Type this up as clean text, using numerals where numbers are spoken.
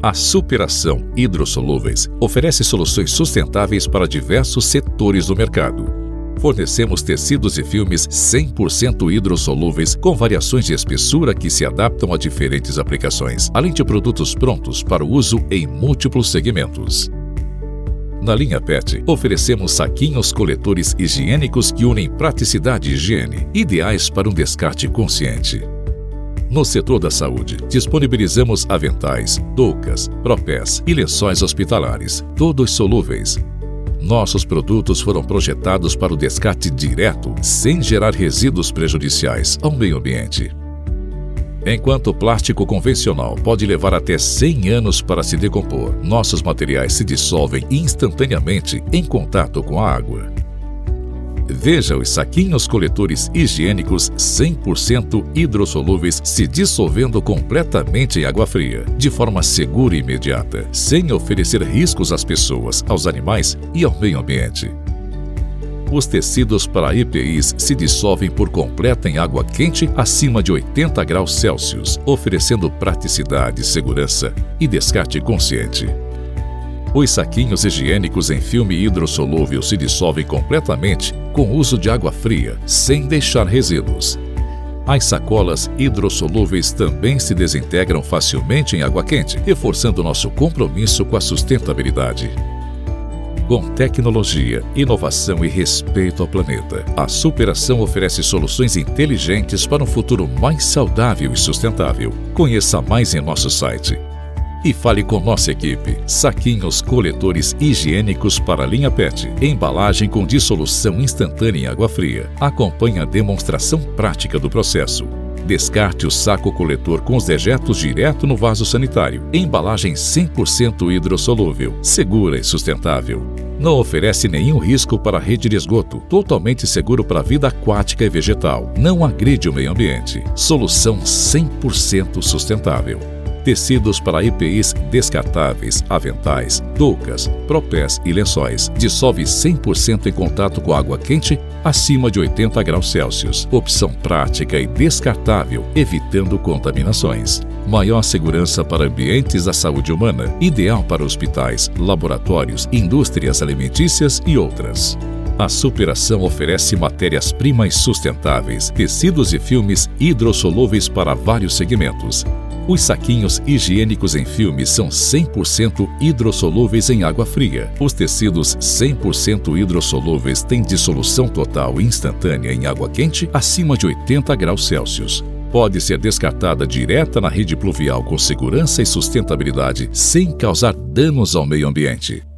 A Superação Hidrossolúveis oferece soluções sustentáveis para diversos setores do mercado. Fornecemos tecidos e filmes 100% hidrossolúveis com variações de espessura que se adaptam a diferentes aplicações, além de produtos prontos para o uso em múltiplos segmentos. Na linha PET, oferecemos saquinhos coletores higiênicos que unem praticidade e higiene, ideais para um descarte consciente. No setor da saúde, disponibilizamos aventais, toucas, propés e lençóis hospitalares, todos solúveis. Nossos produtos foram projetados para o descarte direto, sem gerar resíduos prejudiciais ao meio ambiente. Enquanto o plástico convencional pode levar até 100 anos para se decompor, nossos materiais se dissolvem instantaneamente em contato com a água. Veja os saquinhos coletores higiênicos 100% hidrossolúveis se dissolvendo completamente em água fria, de forma segura e imediata, sem oferecer riscos às pessoas, aos animais e ao meio ambiente. Os tecidos para EPIs se dissolvem por completo em água quente acima de 80 graus Celsius, oferecendo praticidade, segurança e descarte consciente. Os saquinhos higiênicos em filme hidrossolúvel se dissolvem completamente com o uso de água fria, sem deixar resíduos. As sacolas hidrossolúveis também se desintegram facilmente em água quente, reforçando nosso compromisso com a sustentabilidade. Com tecnologia, inovação e respeito ao planeta, a Superação oferece soluções inteligentes para um futuro mais saudável e sustentável. Conheça mais em nosso site. E fale com nossa equipe. Saquinhos coletores higiênicos para a linha PET. Embalagem com dissolução instantânea em água fria. Acompanhe a demonstração prática do processo. Descarte o saco coletor com os dejetos direto no vaso sanitário. Embalagem 100% hidrossolúvel, segura e sustentável. Não oferece nenhum risco para a rede de esgoto. Totalmente seguro para a vida aquática e vegetal. Não agride o meio ambiente. Solução 100% sustentável. Tecidos para EPIs descartáveis, aventais, toucas, propés e lençóis. Dissolve 100% em contato com água quente acima de 80 graus Celsius. Opção prática e descartável, evitando contaminações. Maior segurança para ambientes da saúde humana. Ideal para hospitais, laboratórios, indústrias alimentícias e outras. A Superação oferece matérias-primas sustentáveis, tecidos e filmes hidrossolúveis para vários segmentos. Os saquinhos higiênicos em filme são 100% hidrossolúveis em água fria. Os tecidos 100% hidrossolúveis têm dissolução total e instantânea em água quente acima de 80 graus Celsius. Pode ser descartada direta na rede pluvial com segurança e sustentabilidade, sem causar danos ao meio ambiente.